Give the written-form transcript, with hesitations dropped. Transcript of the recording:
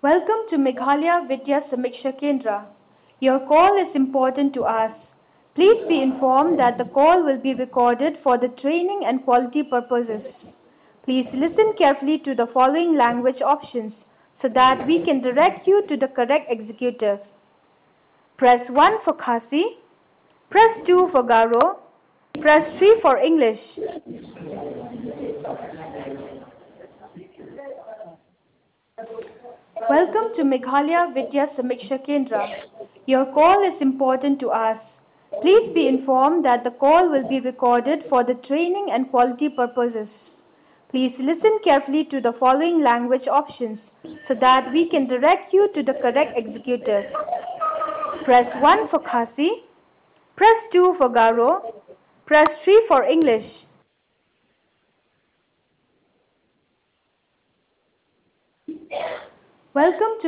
Welcome to Meghalaya Vidya Samiksha Kendra. Your call is important to us. Please be informed that the call will be recorded for the training and quality purposes. Please listen carefully to the following language options so that we can direct you to the correct executive. Press 1 for Khasi, press 2 for Garo, press 3 for English. Welcome to Meghalaya Vidya Samiksha Kendra. Your call is important to us. Please be informed that the call will be recorded for the training and quality purposes. Please listen carefully to the following language options so that we can direct you to the correct executive. Press 1 for Khasi, press 2 for Garo, press 3 for English. Welcome to